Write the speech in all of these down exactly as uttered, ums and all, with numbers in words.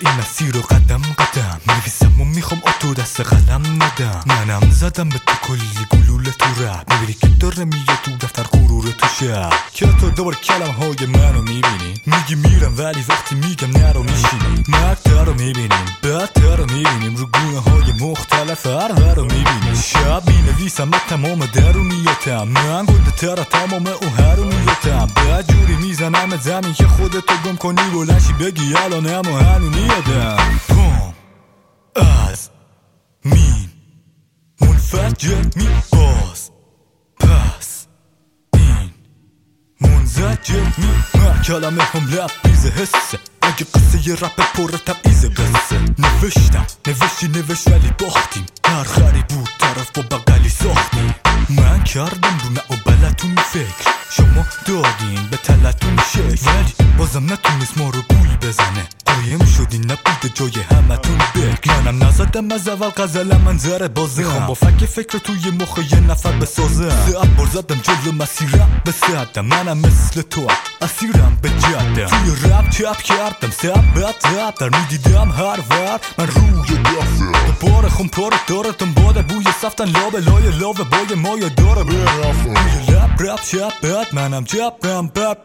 این مسیر رو قدم قدم می‌نویسم و میخوام آتو دست قلم ندم. منم زدم به تو کلی گلوله تو رپ، میبینی که داره میگه تو دفتر غرور تو شب. که تو دوباره کلم های منو میبینی، میگی میرم ولی وقتی میگم نرو میشینی. مقطع رو میبینیم بدتر رو میبینیم، رو گونه های مختلف هر رو میبینیم. شب مینویسم من تمام درونیتم، من گنده تر تمام او هرونیتم. به جوری میزنم زمین که خودتو گم کنی بلنشی بگی الانم و هنو نیادم. پام از مین منفجر می باز، پس این منزجر می من کلمه هم لبریز حسه. اگه قصه یه رپ پر تبعیز قصه نوشتم نوشتی نوشت ولی باختیم، هر خری بود طرف با بقلی ساختیم. من کردم رو نه و بلتون فکر، شما دادین به تلتون شکل، ولی بازم نتونست ما رو گول بزنه. قایم شدین نبوده جای همتون بک. منم نزدم از اول غزل منظره بازم، میخوام با فک فکر توی مخ یه نفر بسازم. سه بار زدم جلو مسیرم به سدم، منم مثل تو اسیرم به جدم. توی رپ چپ کردم سبت زدر، میدیدم هر ور من روی دفتر. دوباره خون پاره دارتم باده بوی سفتن لابه لای لاوه بای مایه داره برافت. توی لب رپ چپت منم چپم بب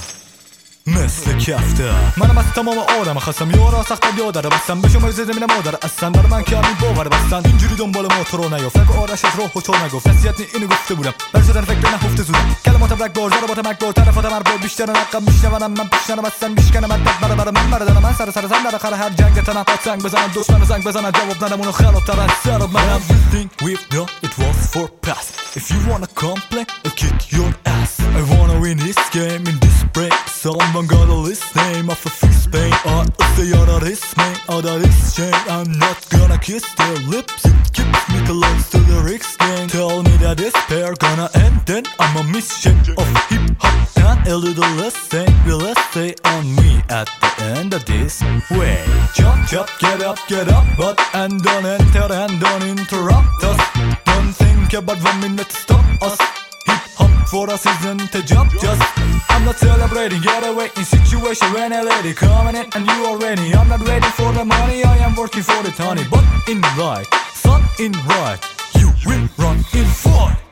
مثل کفته. منم از تمام آدم خواستم یارا سخت یادره بستم به شما زمین مادر اصلا برای من کمی باور بستن. اینجوری دنبال موتور رو نیافت، فکر آرش از راه و تو نگفت. نصیحت نی اینو گفته بودم بر شدن فکر نهفته زودم. کلماتم رگ بار زره باتم اکبار طرفاتم هر بار بیشتر نقم میشنونم. من پیشنم اصلا میشکنم ادب برای برای من بردارم. من سر سر زن در آخر هر جنگ تنها سنگ بزنم دشمن زنگ بزنم جواب ندم اونو خرابتر از سر منم. Everything we've done it was for past. If you wanna complain I'll kick your ass. I wanna win this game in this break. Someone gotta list name of a fist pain, or if they are this man or this chain. I'm not gonna kiss their lips, it keeps me close to the Rick's game. Tell me that this pair gonna end, then I'm a mission of hip hop and a little less thing will stay on me at the end of this way. Jump, jump, get up, get up, but and don't enter and don't interrupt us. Don't think about one minute, stop us. Hip hop for us isn't a job, just I'm not celebrating, get away in situation when a lady coming in and you already. I'm not waiting for the money, I am working for the honey. But in right, sun in right, you will run in fight.